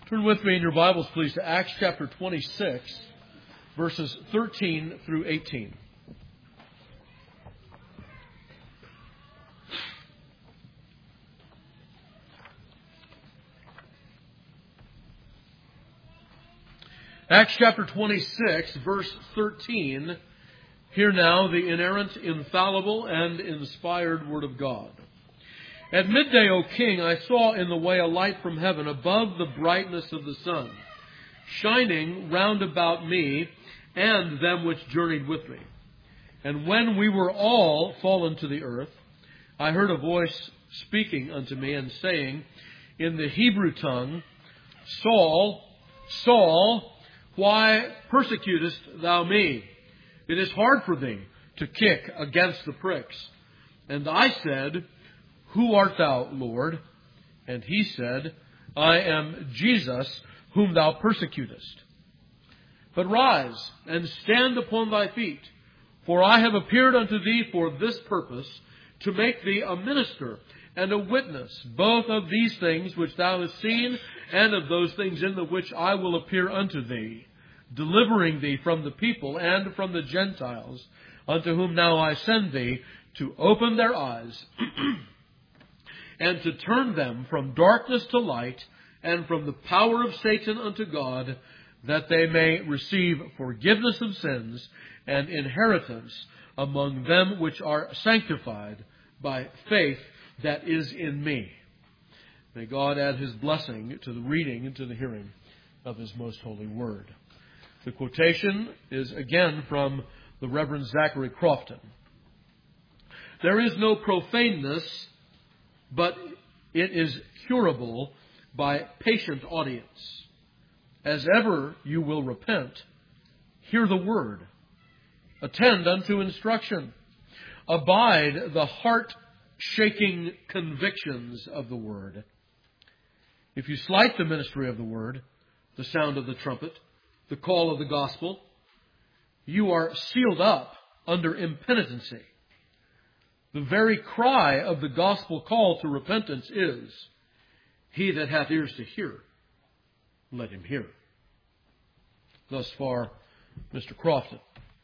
Turn with me in your Bibles, please, to Acts chapter 26, verses 13 through 18. Acts chapter 26, verse 13. Hear now the inerrant, infallible, and inspired Word of God. At midday, O King, I saw in the way a light from heaven above the brightness of the sun, shining round about me and them which journeyed with me. And when we were all fallen to the earth, I heard a voice speaking unto me and saying in the Hebrew tongue, Saul, Saul, why persecutest thou me? It is hard for thee to kick against the pricks. And I said, Who art thou, Lord? And he said, I am Jesus, whom thou persecutest. But rise and stand upon thy feet, for I have appeared unto thee for this purpose, to make thee a minister and a witness, both of these things which thou hast seen, and of those things in the which I will appear unto thee, delivering thee from the people and from the Gentiles, unto whom now I send thee, to open their eyes, and to turn them from darkness to light, and from the power of Satan unto God, that they may receive forgiveness of sins and inheritance among them which are sanctified by faith that is in me. May God add His blessing to the reading and to the hearing of His most holy word. The quotation is again from the Reverend Zachary Crofton. There is no profaneness, but it is curable by patient audience. As ever you will repent, hear the word. Attend unto instruction. Abide the heart-shaking convictions of the word. If you slight the ministry of the word, the sound of the trumpet, the call of the gospel, you are sealed up under impenitency. The very cry of the gospel call to repentance is, He that hath ears to hear, let him hear. Thus far, Mr. Crofton.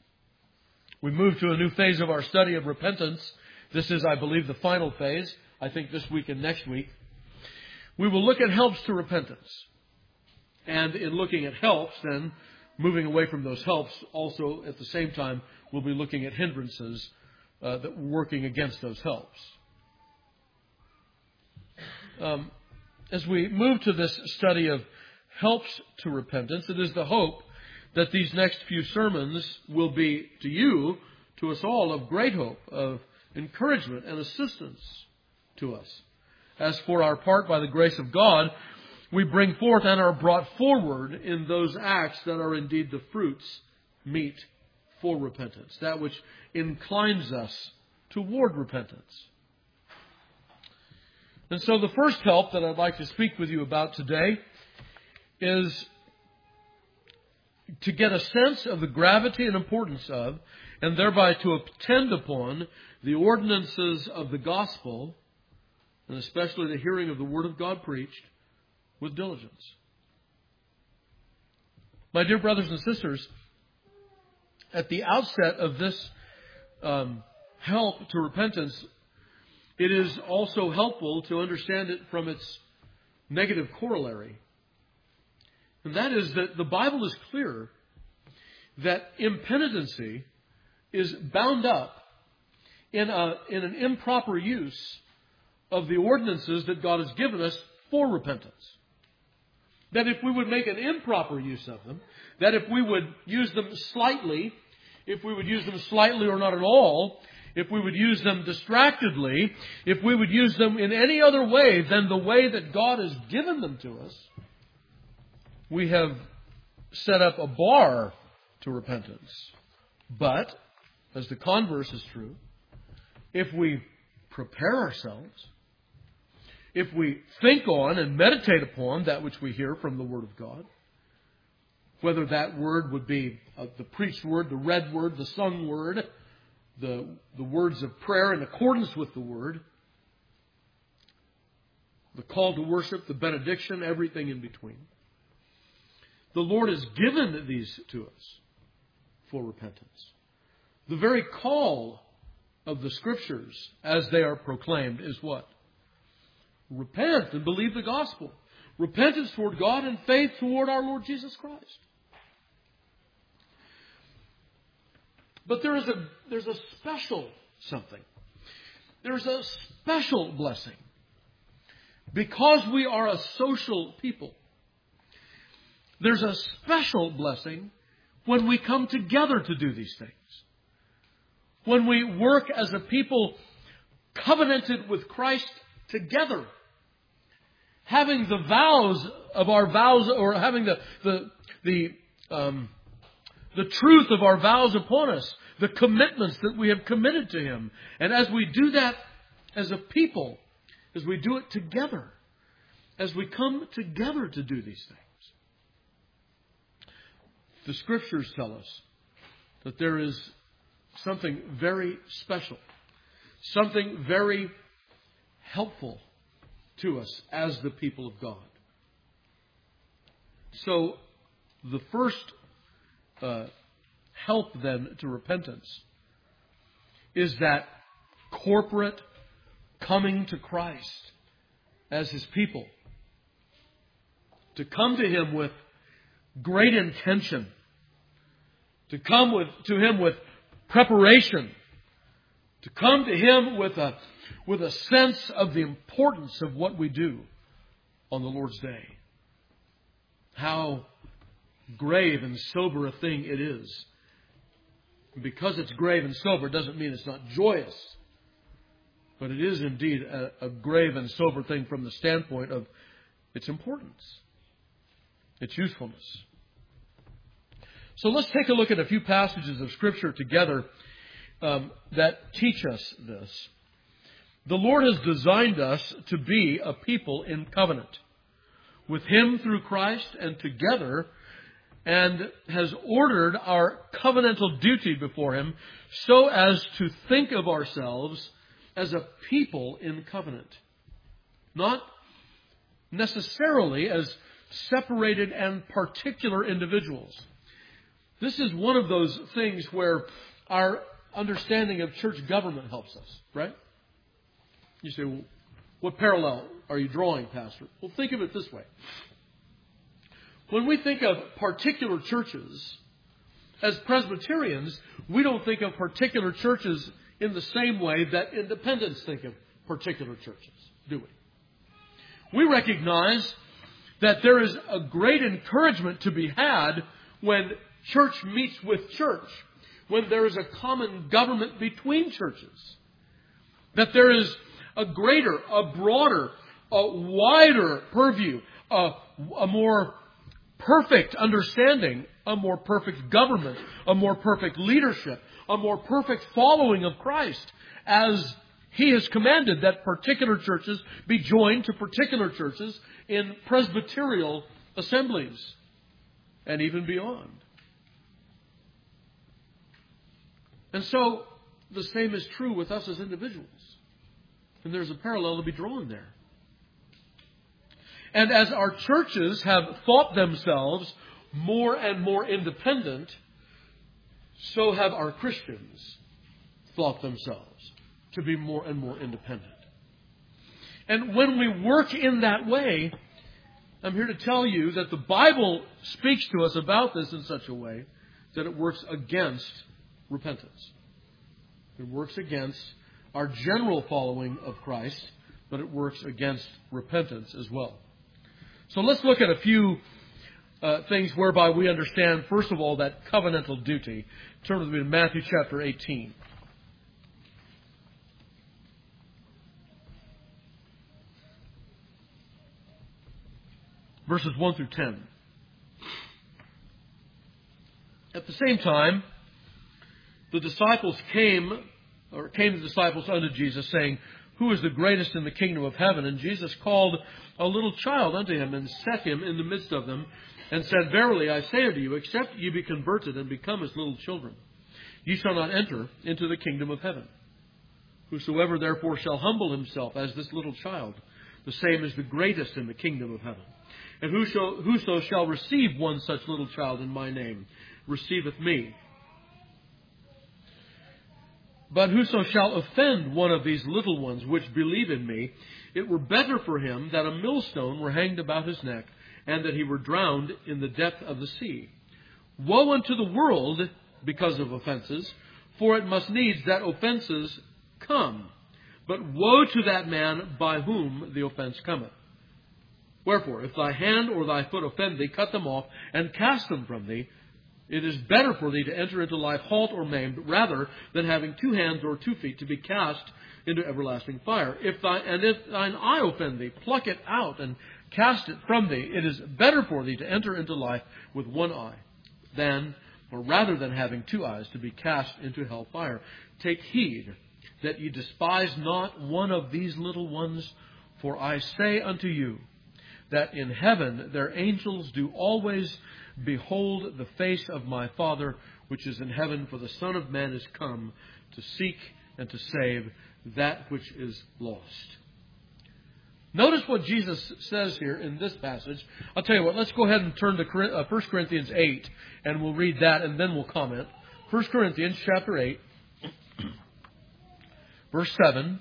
We move to a new phase of our study of repentance. This is, I believe, the final phase. I think this week and next week. We will look at helps to repentance. And in looking at helps, then, moving away from those helps, also at the same time, we'll be looking at hindrances that were working against those helps. As we move to this study of helps to repentance, it is the hope that these next few sermons will be to you, to us all, of great hope, of encouragement and assistance to us. As for our part, by the grace of God, we bring forth and are brought forward in those acts that are indeed the fruits meet for repentance, that which inclines us toward repentance. And so the first help that I'd like to speak with you about today is to get a sense of the gravity and importance of, and thereby to attend upon, the ordinances of the gospel, and especially the hearing of the word of God preached, with diligence. My dear brothers and sisters, at the outset of this help to repentance, it is also helpful to understand it from its negative corollary. And that is that the Bible is clear that impenitency is bound up in an improper use of the ordinances that God has given us for repentance. That if we would make an improper use of them, that if we would use them slightly, if we would use them slightly or not at all, if we would use them distractedly, if we would use them in any other way than the way that God has given them to us, we have set up a bar to repentance. But, as the converse is true, if we prepare ourselves, if we think on and meditate upon that which we hear from the Word of God, whether that word would be the preached word, the read word, the sung word, the words of prayer in accordance with the Word, the call to worship, the benediction, everything in between. the Lord has given these to us for repentance. The very call of the Scriptures, as they are proclaimed, is what? Repent and believe the gospel. Repentance toward God and faith toward our Lord Jesus Christ. But there's a special something. There's a special blessing. Because we are a social people, there's a special blessing when we come together to do these things. When we work as a people covenanted with Christ together. Having the vows of our vows, or having the truth of our vows upon us, the commitments that we have committed to Him. And as we do that as a people, as we do it together, as we come together to do these things, the Scriptures tell us that there is something very special, something very helpful to us as the people of God. So, the first help then to repentance is that corporate coming to Christ as His people. To come to Him with great intention. To come to Him with preparation. To come to Him with a sense of the importance of what we do on the Lord's Day. How grave and sober a thing it is. Because it's grave and sober doesn't mean it's not joyous. But it is indeed a grave and sober thing from the standpoint of its importance, its usefulness. So let's take a look at a few passages of Scripture together that teach us this. The Lord has designed us to be a people in covenant with Him through Christ and together, and has ordered our covenantal duty before Him so as to think of ourselves as a people in covenant. Not necessarily as separated and particular individuals. This is one of those things where our understanding of church government helps us, right? You say, well, what parallel are you drawing, Pastor? Well, think of it this way. When we think of particular churches, as Presbyterians, we don't think of particular churches in the same way that independents think of particular churches, do we? We recognize that there is a great encouragement to be had when church meets with church, when there is a common government between churches. That there is a greater, a broader, a wider purview, a more perfect understanding, a more perfect government, a more perfect leadership, a more perfect following of Christ, as He has commanded that particular churches be joined to particular churches in presbyterial assemblies and even beyond. And so the same is true with us as individuals. And there's a parallel to be drawn there. And as our churches have thought themselves more and more independent, so have our Christians thought themselves to be more and more independent. And when we work in that way, I'm here to tell you that the Bible speaks to us about this in such a way that it works against repentance. It works against our general following of Christ, but it works against repentance as well. So let's look at a few things whereby we understand, first of all, that covenantal duty. Turn with me to Matthew chapter 18. Verses 1 through 10. At the same time, the disciples came the disciples unto Jesus, saying, Who is the greatest in the kingdom of heaven? And Jesus called a little child unto Him, and set him in the midst of them, and said, Verily I say unto you, except ye be converted and become as little children, ye shall not enter into the kingdom of heaven. Whosoever therefore shall humble himself as this little child, the same is the greatest in the kingdom of heaven. And whoso shall receive one such little child in my name, receiveth me. But whoso shall offend one of these little ones which believe in me, it were better for him that a millstone were hanged about his neck, and that he were drowned in the depth of the sea. Woe unto the world because of offenses, for it must needs that offenses come. But woe to that man by whom the offense cometh. Wherefore, if thy hand or thy foot offend thee, cut them off, and cast them from thee. It is better for thee to enter into life halt or maimed, rather than having 2 hands or 2 feet to be cast into everlasting fire. If thine eye offend thee, pluck it out and cast it from thee. It is better for thee to enter into life with 1 eye, rather than having 2 eyes to be cast into hell fire. Take heed that ye despise not one of these little ones, for I say unto you, that in heaven their angels do always behold the face of my Father which is in heaven, for the Son of Man is come to seek and to save that which is lost. Notice what Jesus says here in this passage. I'll tell you what, let's go ahead and turn to 1 Corinthians 8, and we'll read that and then we'll comment. 1 Corinthians chapter 8, verse 7.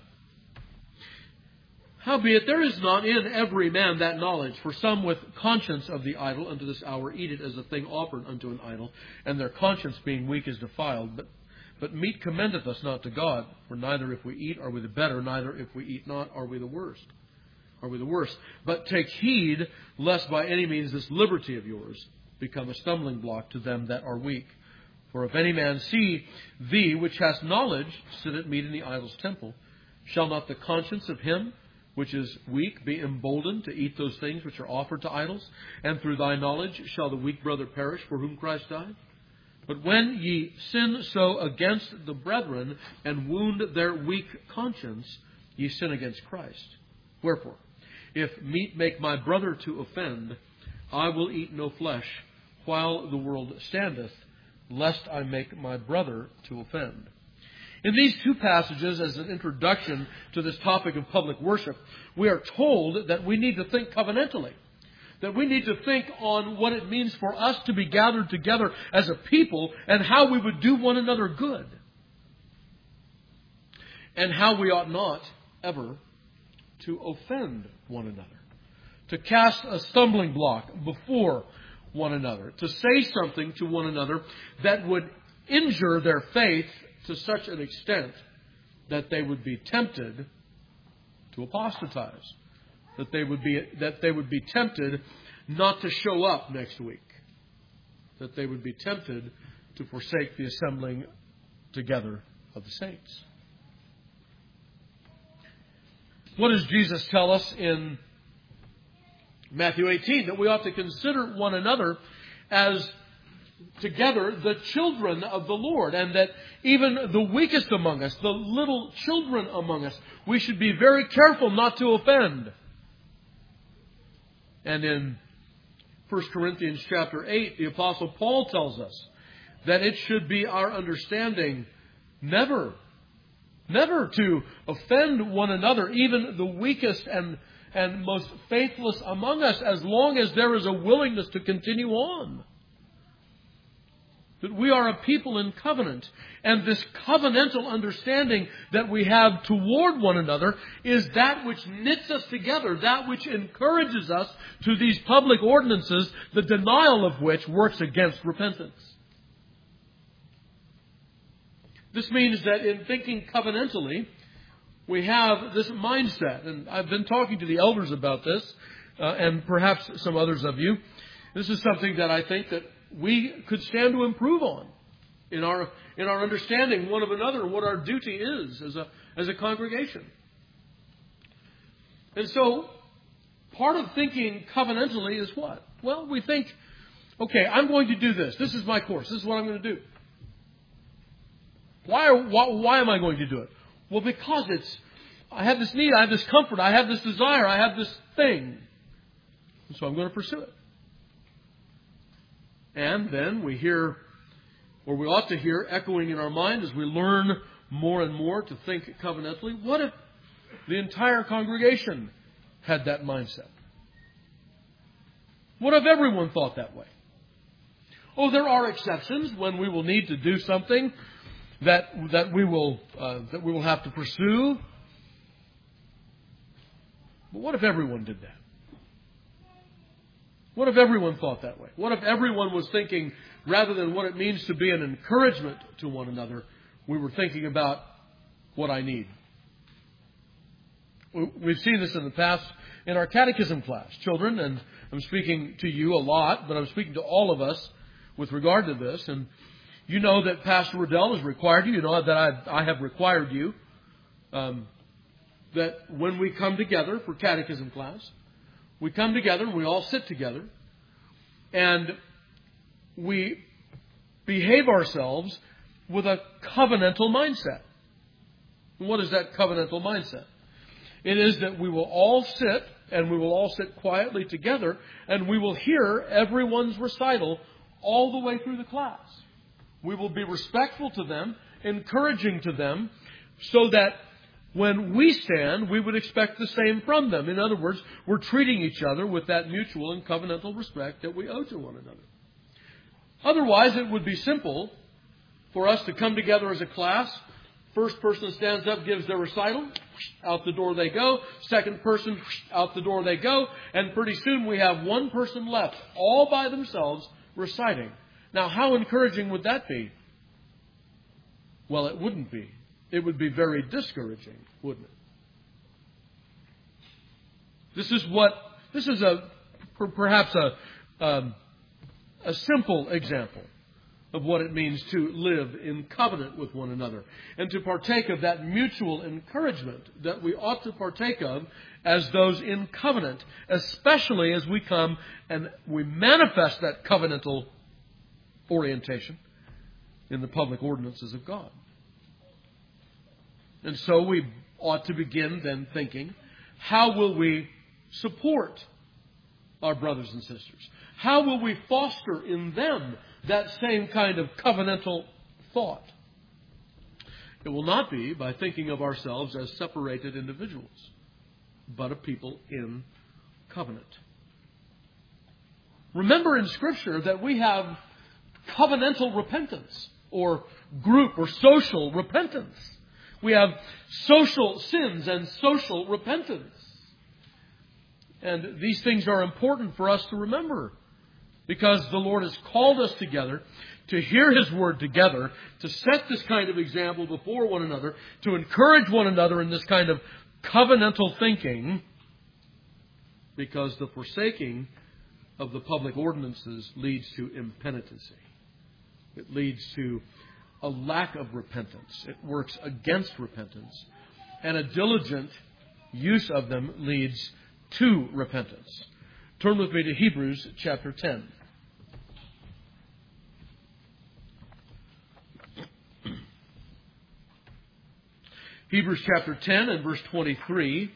Howbeit there is not in every man that knowledge, for some with conscience of the idol unto this hour eat it as a thing offered unto an idol, and their conscience being weak is defiled. But meat commendeth us not to God, for neither if we eat are we the better, neither if we eat not are we the worst. But take heed, lest by any means this liberty of yours become a stumbling block to them that are weak. For if any man see thee which hast knowledge sit at meat in the idol's temple, shall not the conscience of him which is weak be emboldened to eat those things which are offered to idols? And through thy knowledge shall the weak brother perish for whom Christ died? But when ye sin so against the brethren, and wound their weak conscience, ye sin against Christ. Wherefore, if meat make my brother to offend, I will eat no flesh while the world standeth, lest I make my brother to offend. In these 2 passages, as an introduction to this topic of public worship, we are told that we need to think covenantally. That we need to think on what it means for us to be gathered together as a people and how we would do one another good. And how we ought not ever to offend one another. To cast a stumbling block before one another. To say something to one another that would injure their faith to such an extent that they would be tempted to apostatize. That they would be tempted not to show up next week. That they would be tempted to forsake the assembling together of the saints. What does Jesus tell us in Matthew 18? That we ought to consider one another as together the children of the Lord, and that even the weakest among us, the little children among us, we should be very careful not to offend. And in 1 Corinthians chapter 8, the Apostle Paul tells us that it should be our understanding never to offend one another, even the weakest and most faithless among us, as long as there is a willingness to continue on. That we are a people in covenant. And this covenantal understanding that we have toward one another is that which knits us together, that which encourages us to these public ordinances, the denial of which works against repentance. This means that in thinking covenantally, we have this mindset. And I've been talking to the elders about this, and perhaps some others of you. This is something that I think that we could stand to improve on in our understanding one of another and what our duty is as a congregation. And so, part of thinking covenantally is what? Well, we think, okay, I'm going to do this. This is my course. This is what I'm going to do. Why am I going to do it? Well, because I have this need, I have this comfort, I have this desire, I have this thing. And so I'm going to pursue it. And then we hear, or we ought to hear, echoing in our mind as we learn more and more to think covenantally, what if the entire congregation had that mindset? What if everyone thought that way? Oh, there are exceptions when we will need to do something that we will have to pursue. But what if everyone did that? What if everyone thought that way? What if everyone was thinking, rather than what it means to be an encouragement to one another, we were thinking about what I need? We've seen this in the past in our catechism class. Children, and I'm speaking to you a lot, but I'm speaking to all of us with regard to this. And you know that Pastor Riddell has required you. You know that I have required you that when we come together for catechism class, we come together and we all sit together and we behave ourselves with a covenantal mindset. And what is that covenantal mindset? It is that we will all sit and we will all sit quietly together and we will hear everyone's recital all the way through the class. We will be respectful to them, encouraging to them, so that when we stand, we would expect the same from them. In other words, we're treating each other with that mutual and covenantal respect that we owe to one another. Otherwise, it would be simple for us to come together as a class. First person stands up, gives their recital. Out the door they go. Second person, out the door they go. And pretty soon we have one person left, all by themselves, reciting. Now, how encouraging would that be? Well, it wouldn't be. It would be very discouraging, wouldn't it? This is perhaps a simple example of what it means to live in covenant with one another and to partake of that mutual encouragement that we ought to partake of as those in covenant, especially as we come and we manifest that covenantal orientation in the public ordinances of God. And so we ought to begin then thinking, how will we support our brothers and sisters? How will we foster in them that same kind of covenantal thought? It will not be by thinking of ourselves as separated individuals, but a people in covenant. Remember in Scripture that we have covenantal repentance, or group or social repentance. We have social sins and social repentance. And these things are important for us to remember, because the Lord has called us together to hear His Word together, to set this kind of example before one another, to encourage one another in this kind of covenantal thinking, because the forsaking of the public ordinances leads to impenitency. It leads to a lack of repentance. It works against repentance. And a diligent use of them leads to repentance. Turn with me to Hebrews chapter 10. Hebrews chapter 10 and verse 23.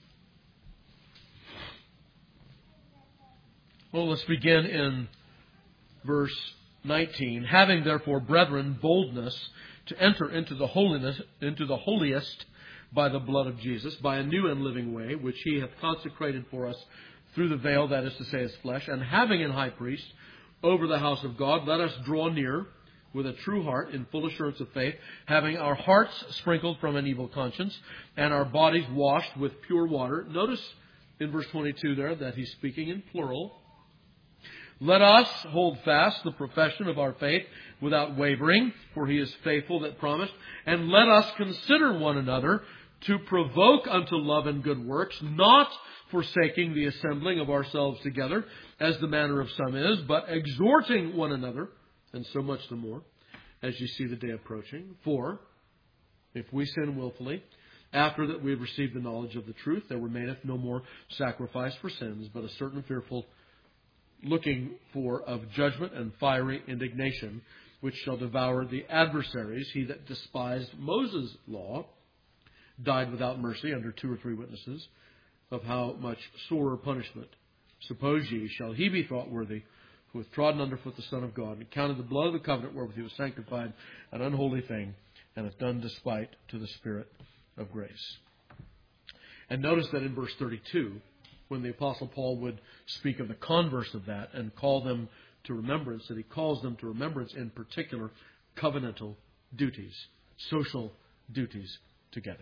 Well, let's begin in verse 19. Having therefore, brethren, boldness to enter into the holiest by the blood of Jesus, by a new and living way, which He hath consecrated for us through the veil, that is to say, His flesh, and having an high priest over the house of God, let us draw near with a true heart in full assurance of faith, having our hearts sprinkled from an evil conscience and our bodies washed with pure water. Notice in verse 22 there that he's speaking in plural. Let us hold fast the profession of our faith without wavering, for He is faithful that promised. And let us consider one another to provoke unto love and good works, not forsaking the assembling of ourselves together, as the manner of some is, but exhorting one another, and so much the more, as you see the day approaching. For if we sin willfully, after that we have received the knowledge of the truth, there remaineth no more sacrifice for sins, but a certain fearful looking for of judgment and fiery indignation, which shall devour the adversaries. He that despised Moses' law died without mercy under 2 or 3 witnesses. Of how much sorer punishment, suppose ye, shall he be thought worthy, who hath trodden underfoot the Son of God, and counted the blood of the covenant wherewith he was sanctified an unholy thing, and hath done despite to the Spirit of grace. And notice that in verse 32, when the Apostle Paul would speak of the converse of that and call them to remembrance, that he calls them to remembrance in particular covenantal duties, social duties together.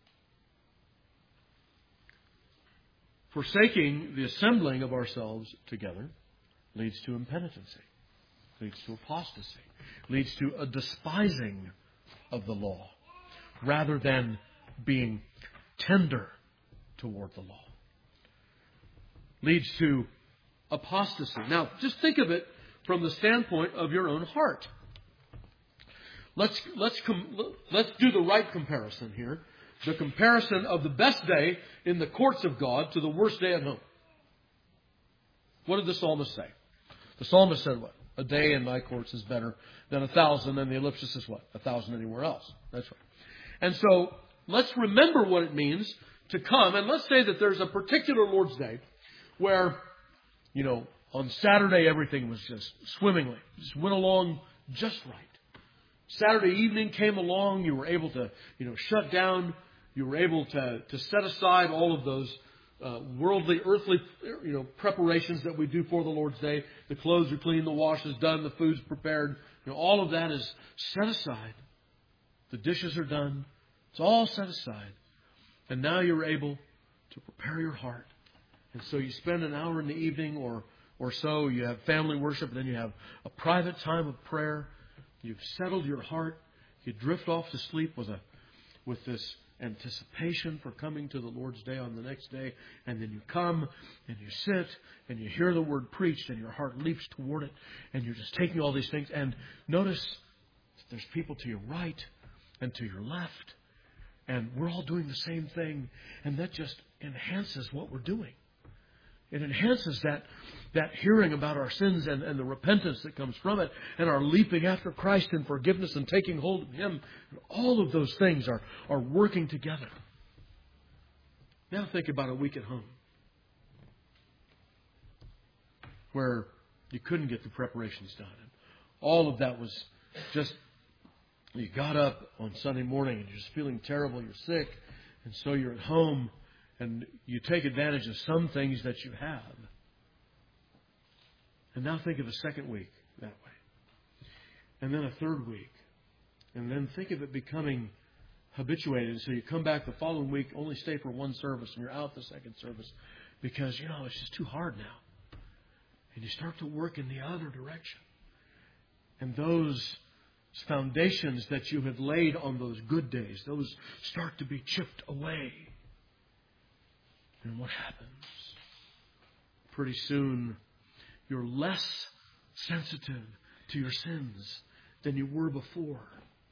Forsaking the assembling of ourselves together leads to impenitency, leads to apostasy, leads to a despising of the law, rather than being tender toward the law. Leads to apostasy. Now, just think of it from the standpoint of your own heart. Let's do the right comparison here. The comparison of the best day in the courts of God to the worst day at home. What did the psalmist say? The psalmist said what? A day in my courts is better than 1,000, and the ellipsis is what? 1,000 anywhere else. That's right. And so, let's remember what it means to come, and let's say that there's a particular Lord's Day where, on Saturday everything was just swimmingly, just went along just right. Saturday evening came along, you were able to, shut down, you were able to set aside all of those worldly, earthly, preparations that we do for the Lord's Day. The clothes are clean, the wash is done, the food's prepared. All of that is set aside. The dishes are done. It's all set aside. And now you're able to prepare your heart. And so you spend an hour in the evening or so. You have family worship, and then you have a private time of prayer. You've settled your heart. You drift off to sleep with this anticipation for coming to the Lord's Day on the next day. And then you come and you sit and you hear the word preached and your heart leaps toward it. And you're just taking all these things. And notice that there's people to your right and to your left. And we're all doing the same thing. And that just enhances what we're doing. It enhances that hearing about our sins and the repentance that comes from it, and our leaping after Christ in forgiveness and taking hold of Him. All of those things are working together. Now think about a week at home where you couldn't get the preparations done. And all of that was just, you got up on Sunday morning and you're just feeling terrible, you're sick, and so you're at home. And you take advantage of some things that you have. And now think of a second week that way. And then a third week. And then think of it becoming habituated. So you come back the following week, only stay for one service, and you're out the second service. Because, it's just too hard now. And you start to work in the other direction. And those foundations that you have laid on those good days, those start to be chipped away. And what happens? Pretty soon, you're less sensitive to your sins than you were before.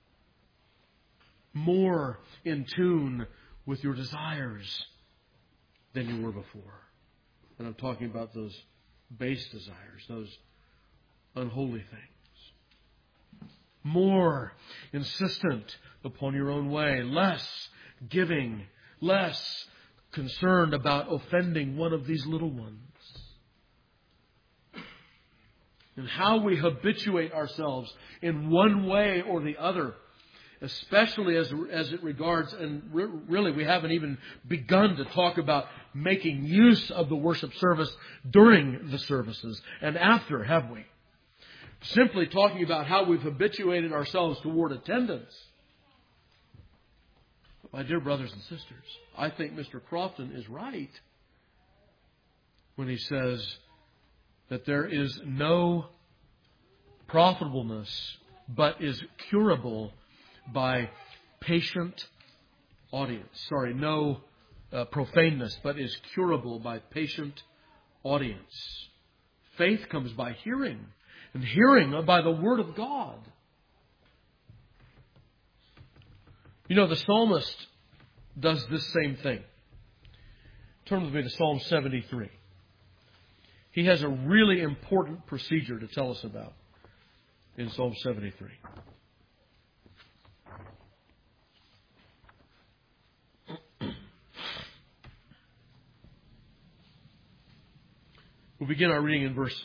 More in tune with your desires than you were before. And I'm talking about those base desires, those unholy things. More insistent upon your own way, less giving, less concerned about offending one of these little ones. And how we habituate ourselves in one way or the other, especially as it regards, and really we haven't even begun to talk about making use of the worship service during the services and after, have we? Simply talking about how we've habituated ourselves toward attendance. My dear brothers and sisters, I think Mr. Crofton is right when he says that there is no profitableness but is curable by patient audience. No profaneness but is curable by patient audience. Faith comes by hearing, and hearing by the Word of God. The psalmist does this same thing. Turn with me to Psalm 73. He has a really important procedure to tell us about in Psalm 73. We'll begin our reading in verse...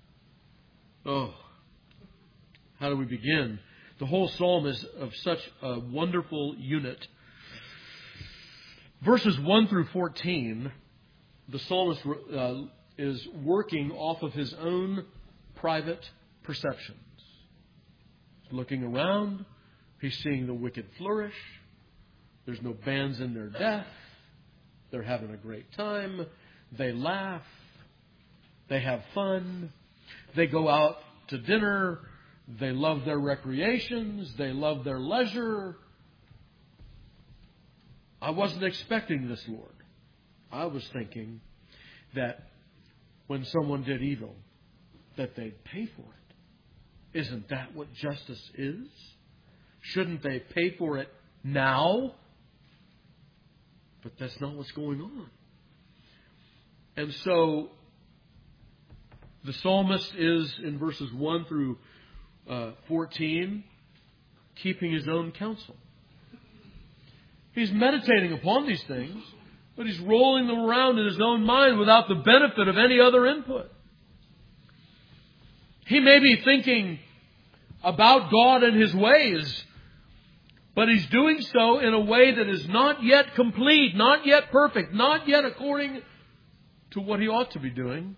how do we begin? The whole psalm is of such a wonderful unit. Verses 1 through 14 the psalmist is working off of his own private perceptions. He's looking around. He's seeing the wicked flourish. There's no bands in their death. They're having a great time. They laugh. They have fun. They go out to dinner. They love their recreations. They love their leisure. I wasn't expecting this, Lord. I was thinking that when someone did evil, that they'd pay for it. Isn't that what justice is? Shouldn't they pay for it now? But that's not what's going on. And so the psalmist is, in verses 1 through 14, keeping his own counsel. He's meditating upon these things, but he's rolling them around in his own mind without the benefit of any other input. He may be thinking about God and His ways, but he's doing so in a way that is not yet complete, not yet perfect, not yet according to what he ought to be doing.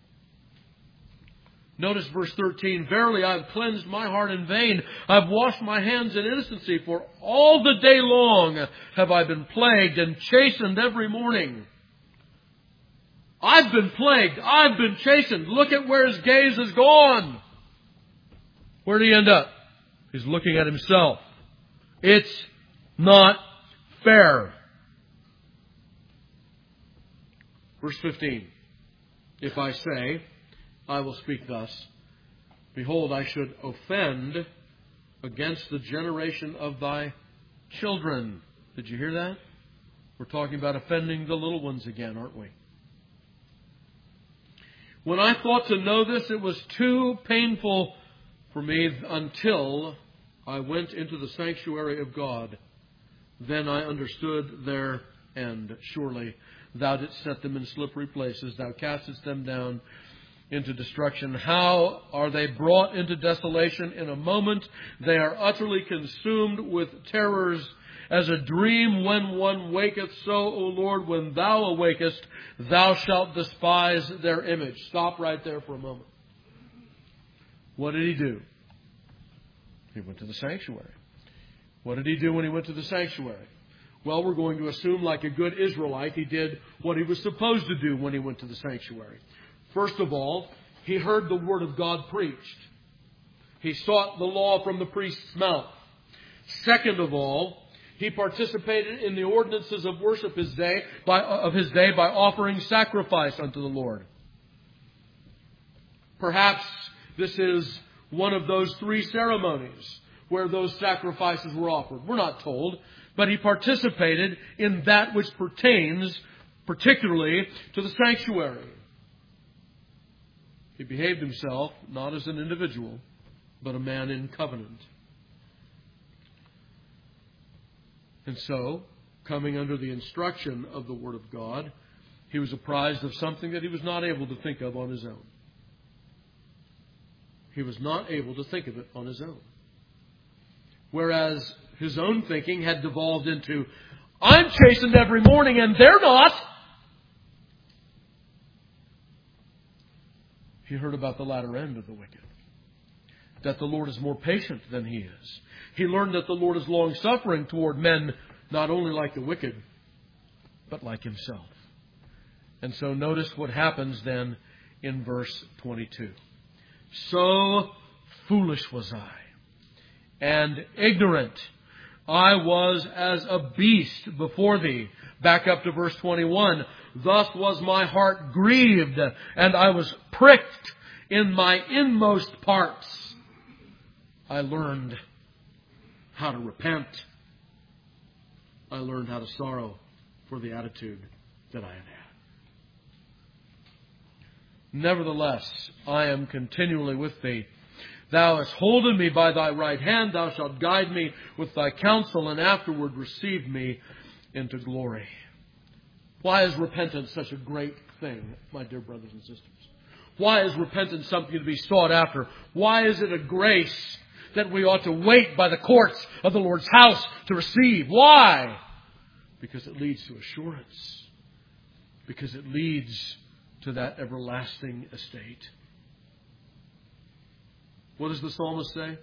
Notice verse 13, "Verily I have cleansed my heart in vain. I have washed my hands in innocency, for all the day long have I been plagued and chastened every morning." I've been plagued. I've been chastened. Look at where his gaze has gone. Where did he end up? He's looking at himself. It's not fair. Verse 15, "If I say, I will speak thus, behold, I should offend against the generation of thy children." Did you hear that? We're talking about offending the little ones again, aren't we? When I thought to know this, it was too painful for me until I went into the sanctuary of God. Then I understood their end. Surely thou didst set them in slippery places. Thou castest them down into destruction. How are they brought into desolation in a moment? They are utterly consumed with terrors. As a dream when one waketh, so, O Lord, when thou awakest, thou shalt despise their image. Stop right there for a moment. What did he do? He went to the sanctuary. What did he do when he went to the sanctuary? Well, we're going to assume, like a good Israelite, he did what he was supposed to do when he went to the sanctuary. First of all, he heard the Word of God preached. He sought the law from the priest's mouth. Second of all, he participated in the ordinances of worship of his day by offering sacrifice unto the Lord. Perhaps this is one of those three ceremonies where those sacrifices were offered. We're not told, but he participated in that which pertains particularly to the sanctuary. He behaved himself not as an individual, but a man in covenant. And so, coming under the instruction of the Word of God, he was apprised of something that he was not able to think of on his own. He was not able to think of it on his own. Whereas his own thinking had devolved into, I'm chastened every morning and they're not. He heard about the latter end of the wicked. That the Lord is more patient than he is. He learned that the Lord is long-suffering toward men, not only like the wicked, but like himself. And so notice what happens then in verse 22. So foolish was I, and ignorant. I was as a beast before thee. Back up to verse 21. Thus was my heart grieved, and I was pricked in my inmost parts. I learned how to repent. I learned how to sorrow for the attitude that I had had. Nevertheless, I am continually with thee. Thou hast holden me by thy right hand. Thou shalt guide me with thy counsel, and afterward receive me into glory. Why is repentance such a great thing, my dear brothers and sisters? Why is repentance something to be sought after? Why is it a grace that we ought to wait by the courts of the Lord's house to receive? Why? Because it leads to assurance. because it leads to that everlasting estate. What does the psalmist say?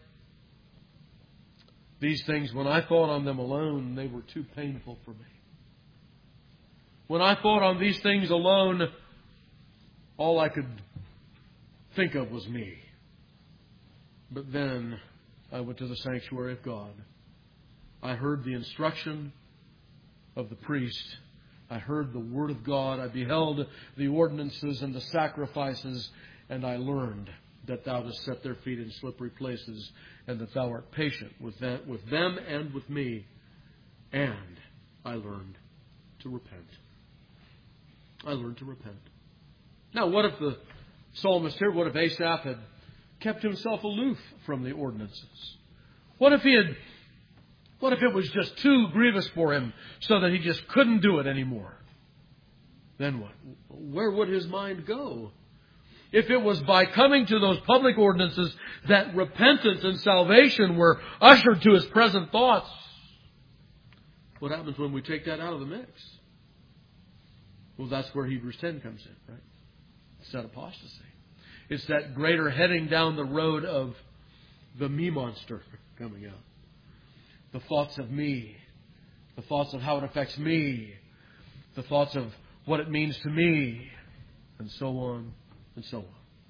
These things, when I thought on them alone, they were too painful for me. When I thought on these things alone, all I could think of was me. But then I went to the sanctuary of God. I heard the instruction of the priest. I heard the word of God. I beheld the ordinances and the sacrifices, and I learned that thou dost set their feet in slippery places, and that thou art patient with them and with me. And I learned to repent. I learned to repent. Now, what if the psalmist here, what if Asaph had kept himself aloof from the ordinances? What if it was just too grievous for him so that he just couldn't do it anymore? Then what? Where would his mind go? If it was by coming to those public ordinances that repentance and salvation were ushered to his present thoughts, what happens when we take that out of the mix? Well, that's where Hebrews 10 comes in, right? It's that apostasy. It's that greater heading down the road of the me monster coming out. The thoughts of me. The thoughts of how it affects me. The thoughts of what it means to me. And so on and so on.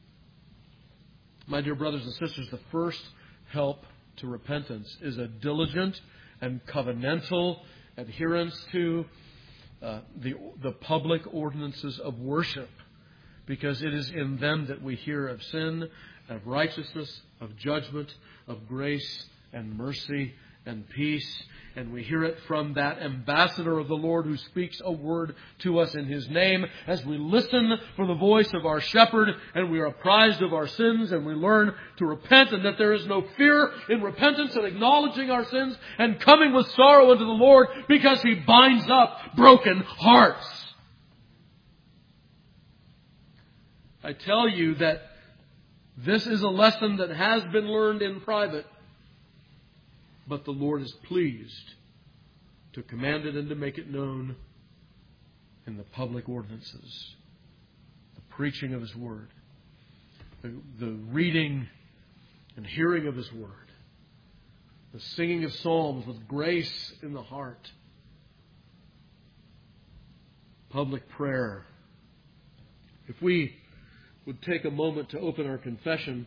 My dear brothers and sisters, the first help to repentance is a diligent and covenantal adherence to the public ordinances of worship, because it is in them that we hear of sin, of righteousness, of judgment, of grace and mercy and peace. And we hear it from that ambassador of the Lord who speaks a word to us in His name as we listen for the voice of our shepherd, and we are apprised of our sins, and we learn to repent, and that there is no fear in repentance and acknowledging our sins and coming with sorrow unto the Lord, because He binds up broken hearts. I tell you that this is a lesson that has been learned in private, but the Lord is pleased to command it and to make it known in the public ordinances, the preaching of His Word, the reading and hearing of His Word, the singing of psalms with grace in the heart, public prayer. If we would take a moment to open our confession,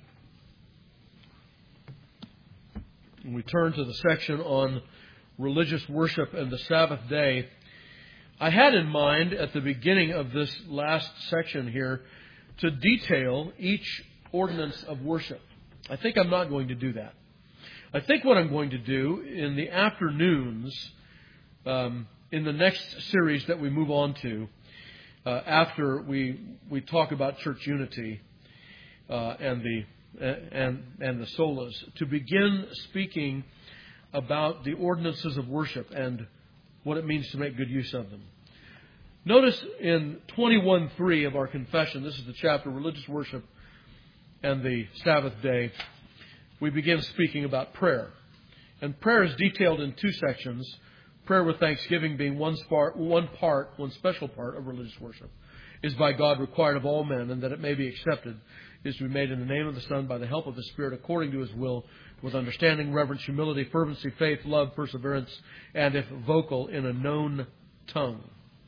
and we turn to the section on religious worship and the Sabbath day, I had in mind at the beginning of this last section here to detail each ordinance of worship. I think I'm not going to do that. I think what I'm going to do in the afternoons, in the next series that we move on to, after we talk about church unity and the solas, to begin speaking about the ordinances of worship and what it means to make good use of them. Notice in 21:3 of our confession, this is the chapter Religious Worship and the Sabbath Day, we begin speaking about prayer. And prayer is detailed in two sections. Prayer with thanksgiving being one special part of religious worship, is by God required of all men, and that it may be accepted, is to be made in the name of the Son, by the help of the Spirit, according to His will, with understanding, reverence, humility, fervency, faith, love, perseverance, and if vocal, in a known tongue.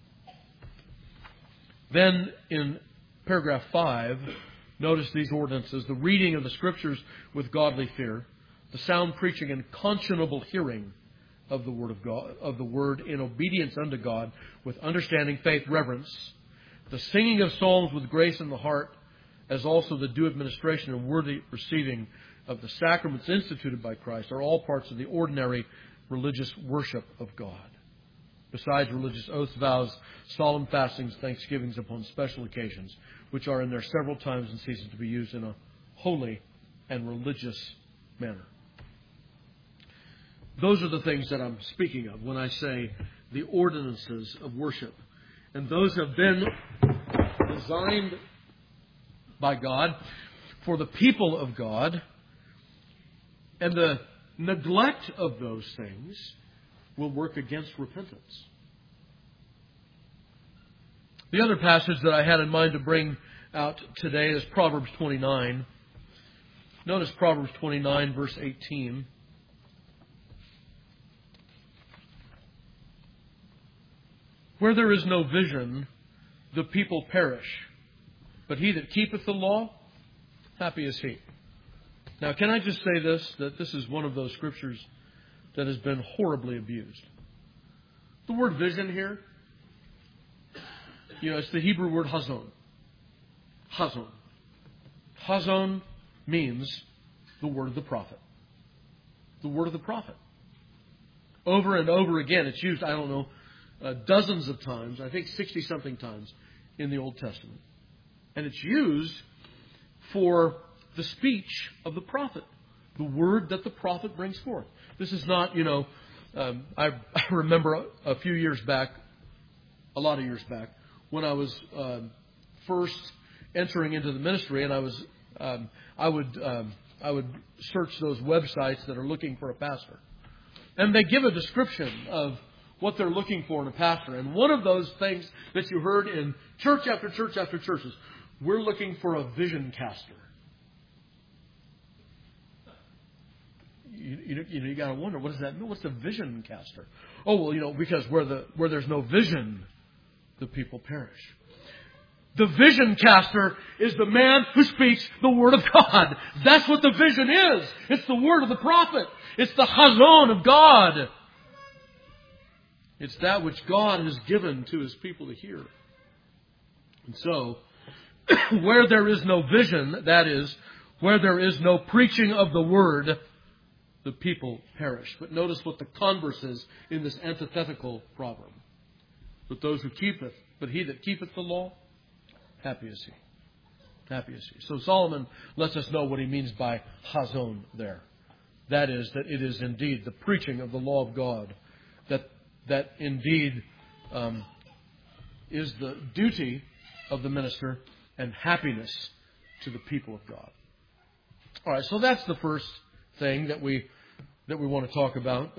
Then in paragraph 5, notice these ordinances: the reading of the Scriptures with godly fear, the sound preaching and conscionable hearing of the Word of God, of the Word in obedience unto God, with understanding, faith, reverence, the singing of psalms with grace in the heart, as also the due administration and worthy receiving of the sacraments instituted by Christ, are all parts of the ordinary religious worship of God. Besides religious oaths, vows, solemn fastings, thanksgivings upon special occasions, which are in their several times and seasons to be used in a holy and religious manner. Those are the things that I'm speaking of when I say the ordinances of worship. And those have been designed by God for the people of God. And the neglect of those things will work against repentance. The other passage that I had in mind to bring out today is Proverbs 29. Notice Proverbs 29, verse 18. Where there is no vision, the people perish. But he that keepeth the law, happy is he. Now, can I just say this, that this is one of those scriptures that has been horribly abused. The word vision here, it's the Hebrew word hazon. Hazon. Hazon means the word of the prophet. The word of the prophet. Over and over again, it's used, dozens of times, I think 60-something times in the Old Testament. And it's used for the speech of the prophet, the word that the prophet brings forth. This is not, I remember a few years back, a lot of years back, when I was first entering into the ministry, and I would search those websites that are looking for a pastor. And they give a description of what they're looking for in a pastor. And one of those things that you heard in church after church after church is, we're looking for a vision caster. You got to wonder, what does that mean? What's a vision caster? Oh, well, because where there's no vision, the people perish. The vision caster is the man who speaks the word of God. That's what the vision is. It's the word of the prophet. It's the hazon of God. It's that which God has given to His people to hear. And so, where there is no vision, that is, where there is no preaching of the word, the people perish. But notice what the converse is in this antithetical proverb. But he that keepeth the law, happy is he. Happy is he. So Solomon lets us know what he means by hazon there. That is, that it is indeed the preaching of the law of God that indeed is the duty of the minister and happiness to the people of God. All right, so that's the first thing that we want to talk about.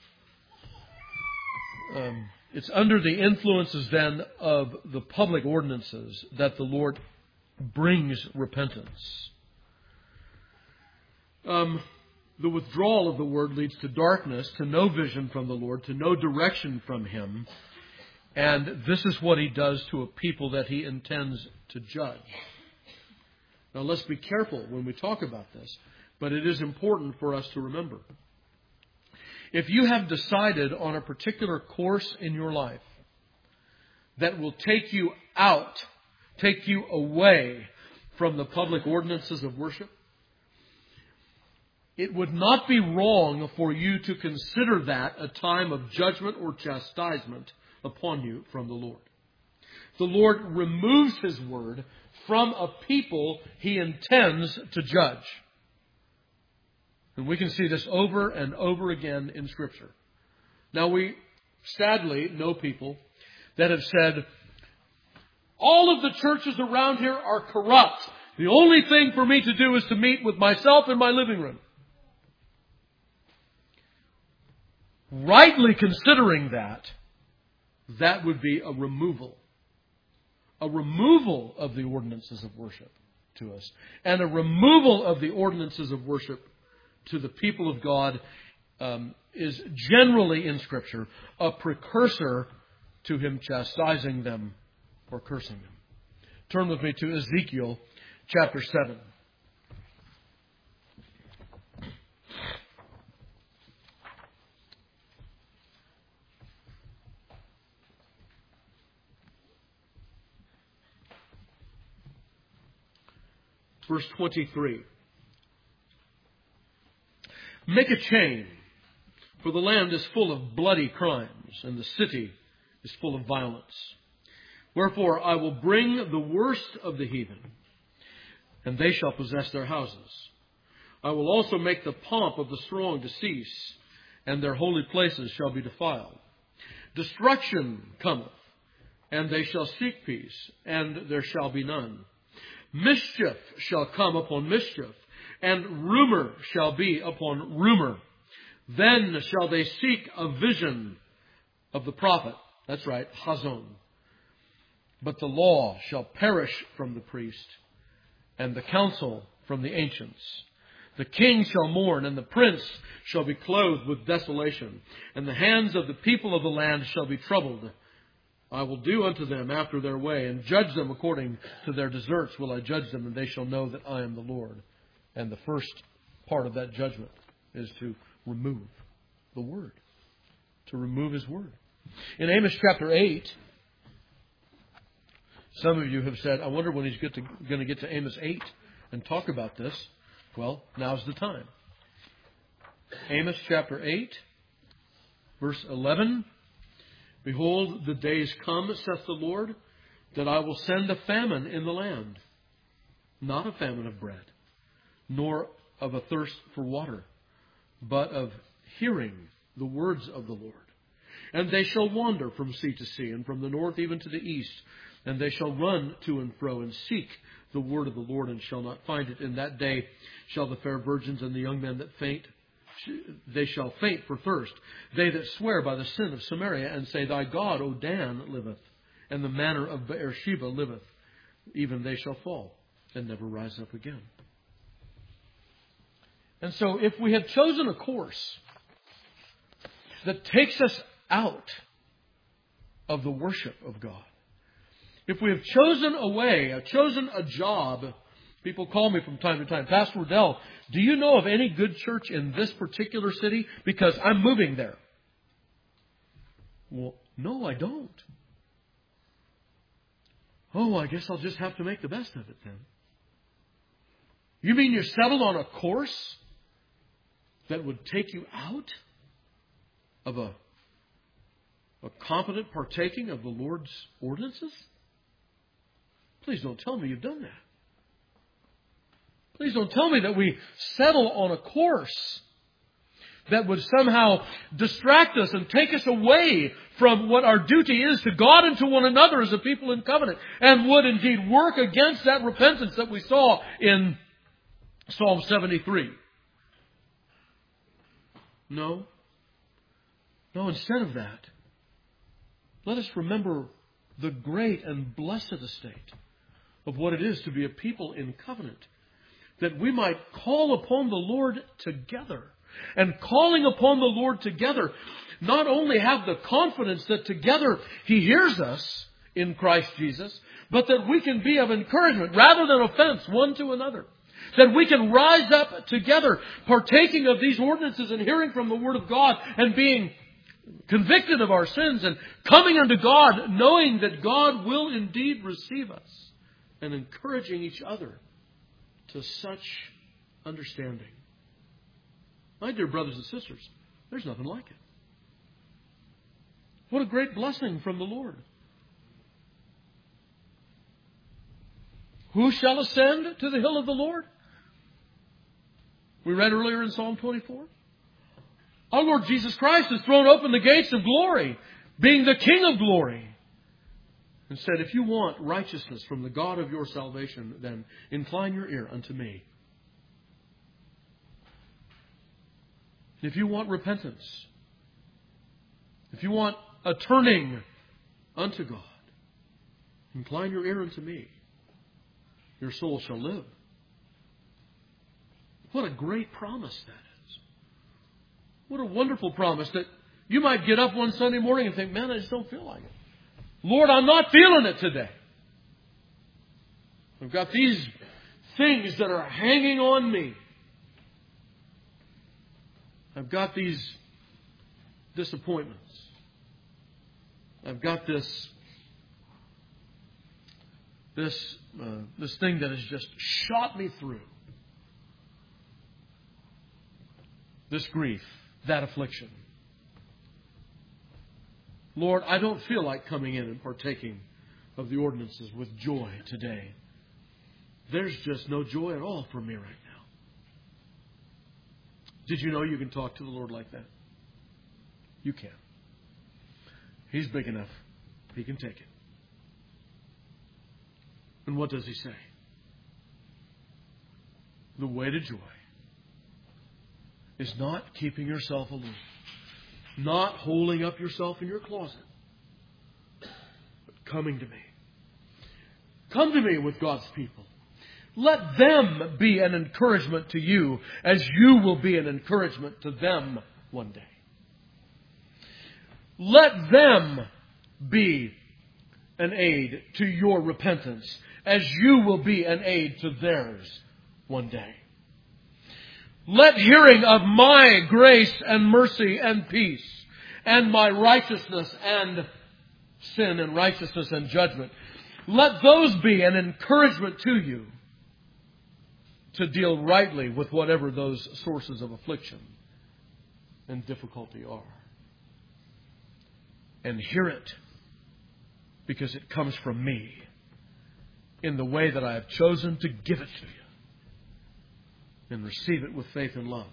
It's under the influences then of the public ordinances that the Lord brings repentance. The withdrawal of the word leads to darkness, to no vision from the Lord, to no direction from Him. And this is what He does to a people that He intends to judge. Now let's be careful when we talk about this, but it is important for us to remember. If you have decided on a particular course in your life that will take you away from the public ordinances of worship, it would not be wrong for you to consider that a time of judgment or chastisement upon you from the Lord. The Lord removes His word from a people He intends to judge. And we can see this over and over again in Scripture. Now we sadly know people that have said, all of the churches around here are corrupt. The only thing for me to do is to meet with myself in my living room. Rightly considering that would be a removal of the ordinances of worship to us, and a removal of the ordinances of worship to the people of God is generally in Scripture a precursor to Him chastising them or cursing them. Turn with me to Ezekiel chapter 7. Verse 23. Make a chain, for the land is full of bloody crimes, and the city is full of violence. Wherefore I will bring the worst of the heathen, and they shall possess their houses. I will also make the pomp of the strong to cease, and their holy places shall be defiled. Destruction cometh, and they shall seek peace, and there shall be none. Mischief shall come upon mischief, and rumor shall be upon rumor. Then shall they seek a vision of the prophet. That's right, hazon. But the law shall perish from the priest, and the counsel from the ancients. The king shall mourn, and the prince shall be clothed with desolation, and the hands of the people of the land shall be troubled. I will do unto them after their way, and judge them according to their deserts will I judge them, and they shall know that I am the Lord. And the first part of that judgment is to remove the Word. To remove His Word. In Amos chapter 8, some of you have said, I wonder when he's going to get to Amos 8 and talk about this. Well, now's the time. Amos chapter 8, verse 11. Behold, the days come, saith the Lord, that I will send a famine in the land. Not a famine of bread, nor of a thirst for water, but of hearing the words of the Lord. And they shall wander from sea to sea, and from the north even to the east. And they shall run to and fro, and seek the word of the Lord, and shall not find it. In that day shall the fair virgins and the young men that faint, they shall faint for thirst. They that swear by the sin of Samaria, and say, Thy God, O Dan, liveth, and the manor of Beersheba liveth. Even they shall fall, and never rise up again. And so if we have chosen a course that takes us out of the worship of God, if we have chosen a way, chosen a job, people call me from time to time, Pastor Riddell, do you know of any good church in this particular city? Because I'm moving there. Well, no, I don't. Oh, I guess I'll just have to make the best of it then. You mean you're settled on a course that would take you out of a competent partaking of the Lord's ordinances? Please don't tell me you've done that. Please don't tell me that we settle on a course that would somehow distract us and take us away from what our duty is to God and to one another as a people in covenant, and would indeed work against that repentance that we saw in Psalm 73. No. No, instead of that, let us remember the great and blessed estate of what it is to be a people in covenant, that we might call upon the Lord together. And calling upon the Lord together, not only have the confidence that together He hears us in Christ Jesus, but that we can be of encouragement rather than offense one to another. That we can rise up together, partaking of these ordinances and hearing from the Word of God and being convicted of our sins and coming unto God, knowing that God will indeed receive us, and encouraging each other to such understanding. My dear brothers and sisters, there's nothing like it. What a great blessing from the Lord. Who shall ascend to the hill of the Lord? We read earlier in Psalm 24. Our Lord Jesus Christ has thrown open the gates of glory, being the King of glory, and said, if you want righteousness from the God of your salvation, then incline your ear unto me. If you want repentance, if you want a turning unto God, incline your ear unto me. Your soul shall live. What a great promise that is. What a wonderful promise that you might get up one Sunday morning and think, man, I just don't feel like it. Lord, I'm not feeling it today. I've got these things that are hanging on me. I've got these disappointments. I've got this thing that has just shot me through. This grief, that affliction. Lord, I don't feel like coming in and partaking of the ordinances with joy today. There's just no joy at all for me right now. Did you know you can talk to the Lord like that? You can. He's big enough. He can take it. And what does He say? The way to joy is not keeping yourself aloof, not holding up yourself in your closet, but coming to me Come to me with God's people. Let them be an encouragement to you as you will be an encouragement to them one day. Let them be an aid to your repentance as you will be an aid to theirs one day. Let hearing of my grace and mercy and peace and my righteousness and sin and righteousness and judgment, let those be an encouragement to you to deal rightly with whatever those sources of affliction and difficulty are. And hear it because it comes from me in the way that I have chosen to give it to you. And receive it with faith and love.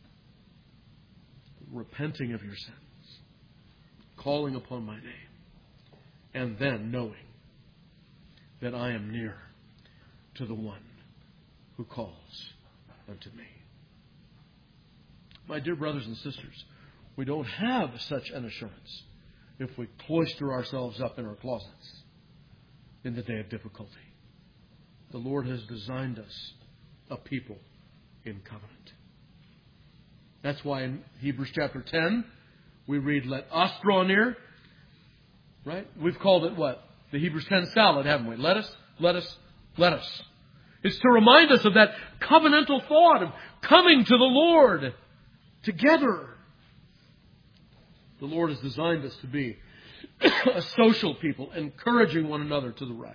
Repenting of your sins. Calling upon my name. And then knowing that I am near to the one who calls unto me. My dear brothers and sisters, we don't have such an assurance if we cloister ourselves up in our closets in the day of difficulty. The Lord has designed us a people in covenant. That's why in Hebrews chapter 10, we read, let us draw near. Right? We've called it what? The Hebrews 10 salad, haven't we? Let us, let us, let us. It's to remind us of that covenantal thought of coming to the Lord together. The Lord has designed us to be a social people, encouraging one another to the right.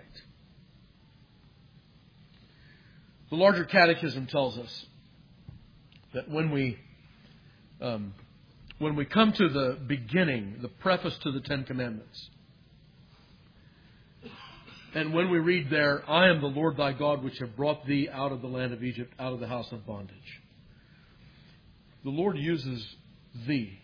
The larger catechism tells us that when we come to the beginning, the preface to the Ten Commandments, and when we read there, I am the Lord thy God which have brought thee out of the land of Egypt, out of the house of bondage. The Lord uses thee.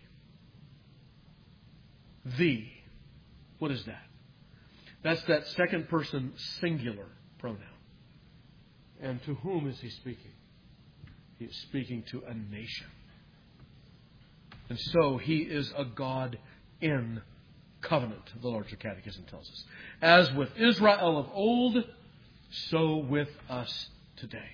Thee. What is that? That's that second person singular pronoun. And to whom is he speaking? He is speaking to a nation. And so he is a God in covenant, the larger catechism tells us. As with Israel of old, so with us today.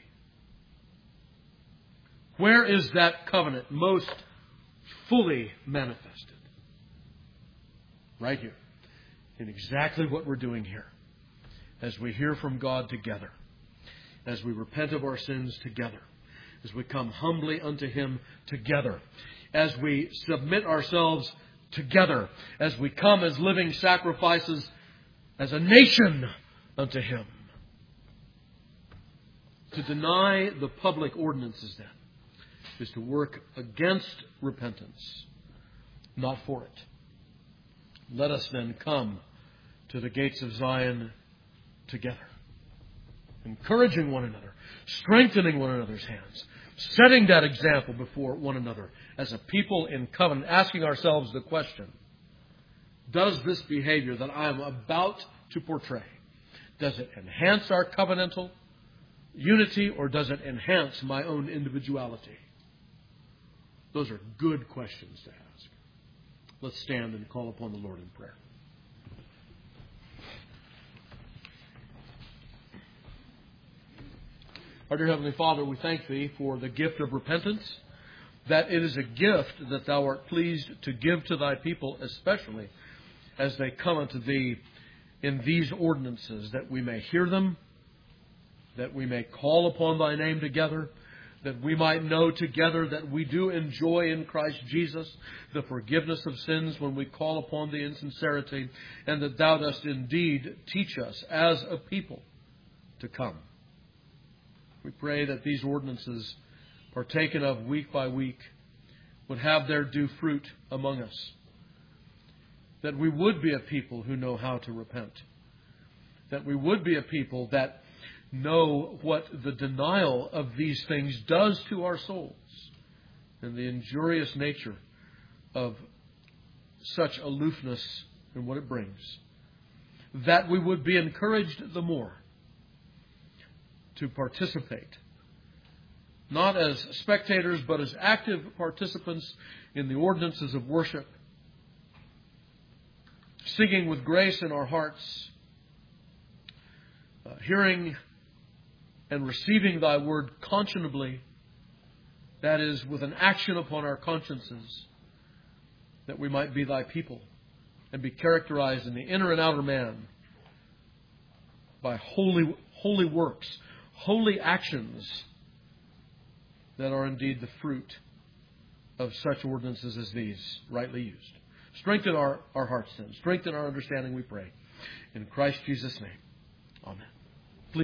Where is that covenant most fully manifested? Right here. In exactly what we're doing here. As we hear from God together. As we repent of our sins together. As we come humbly unto Him together. As we submit ourselves together. As we come as living sacrifices as a nation unto Him. To deny the public ordinances then is to work against repentance, not for it. Let us then come to the gates of Zion together, encouraging one another, strengthening one another's hands, setting that example before one another as a people in covenant, asking ourselves the question, does this behavior that I am about to portray, does it enhance our covenantal unity or does it enhance my own individuality? Those are good questions to ask. Let's stand and call upon the Lord in prayer. Our dear Heavenly Father, we thank Thee for the gift of repentance, that it is a gift that Thou art pleased to give to Thy people, especially as they come unto Thee in these ordinances, that we may hear them, that we may call upon Thy name together, that we might know together that we do enjoy in Christ Jesus the forgiveness of sins when we call upon Thee in sincerity, and that Thou dost indeed teach us as a people to come. We pray that these ordinances, partaken of week by week, would have their due fruit among us. That we would be a people who know how to repent. That we would be a people that know what the denial of these things does to our souls and the injurious nature of such aloofness and what it brings. That we would be encouraged the more to participate, not as spectators, but as active participants in the ordinances of worship, singing with grace in our hearts, hearing and receiving Thy word conscionably, that is, with an action upon our consciences, that we might be Thy people and be characterized in the inner and outer man by holy works, holy actions that are indeed the fruit of such ordinances as these, rightly used. Strengthen our hearts then. Strengthen our understanding, we pray. In Christ Jesus' name. Amen.